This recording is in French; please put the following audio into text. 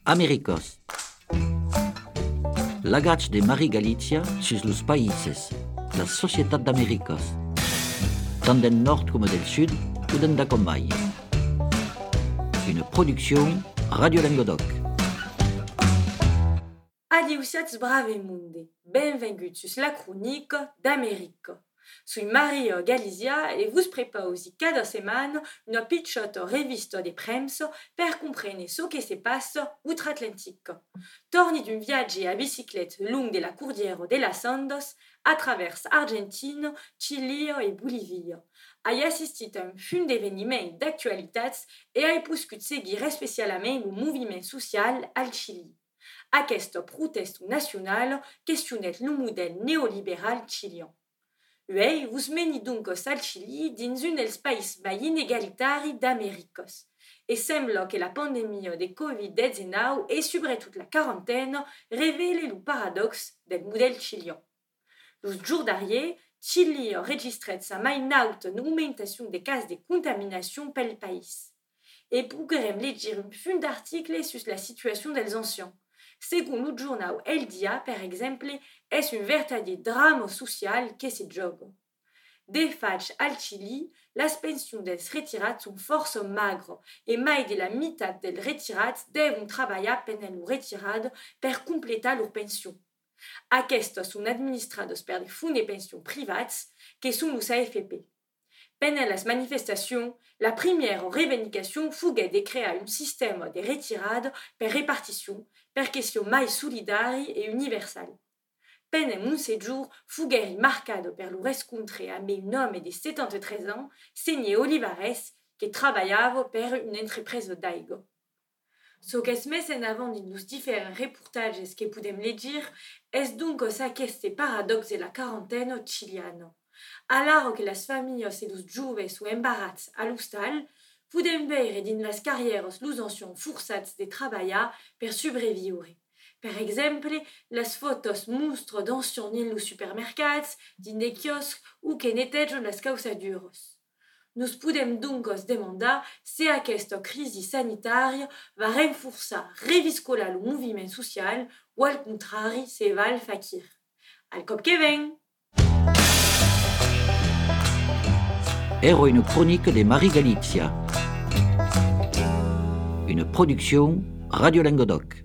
Americos. L'agats de Mari Galizia sus los païses, la Societat d'Americos, tant del nord com del sud o d'en Combaia. Une production Radio Languedoc. Adiusiats brave monde, benvenguts sus la chronique d'Amérique. Sui Maria Galizia e vos prepausi cada setmana una pitjota revista de premsa per comprendre ce que se passe outre-Atlantique. Torni d'un viatge a biciclette long de la Cordillera de las Andes a travers Argentine, Chile e Bolívia. Ai assistit a un fun d'eveniments d'actualitats e ai puscut seguir especialament un moviment social al Chili. Aquesta protesta nacional questionet le model neoliberal chilien. Uei, vos meni donc al Chili dins un dels països mai inegalitari d'Americos. E sembla que la pandemia de Covid-19 e sobretot la quarantaine revele le paradoxe del model chilien. Los jours darrier, Chili a registret sa mai nauta augmentació de cas de contaminació pel país. E poguerem llegir un fun d'articles sus la situació dels ancians. Según le journal El Dia, per exemple, es un verdader drame social que se joga. De faig al Chili, las pensions dels retirats sont força magres e mai de la meitat dels retirats deuen treballar pendant lo retirada per completar lor pensió. Aquestes són administrades per de fonds de pensions privats que són los AFP. Pendant les manifestacions, la première revendication fuguet de crear un sistema de retirada per repartició per question mai solidari e universal. Pendant un séjour fugueri marcado per lo rescontre amb un home de 73 ans, Senye Olivares, que treballava per una entrepresa d'aigua. So que es més en avant dins los diferents reportatges que podem llegir és donc aquest paradox de la quarantena chiliana. Alaro que les familles e los joves so embarrats a l'hostal, podem veure dins les carrieres los ancians forçats de treballar per sobreviure. Per exemple, les fotos mostren d'ancians dins los supermercats, dins de quioscs o que netegen les causadures. Nos podem donc demandar si aquesta crisi sanitària va reforçar, reviscolar el moviment social o al contrari se va el faquir. Al cop que ven! Era une chronique de Mari Galizia. Une production Radio Languedoc.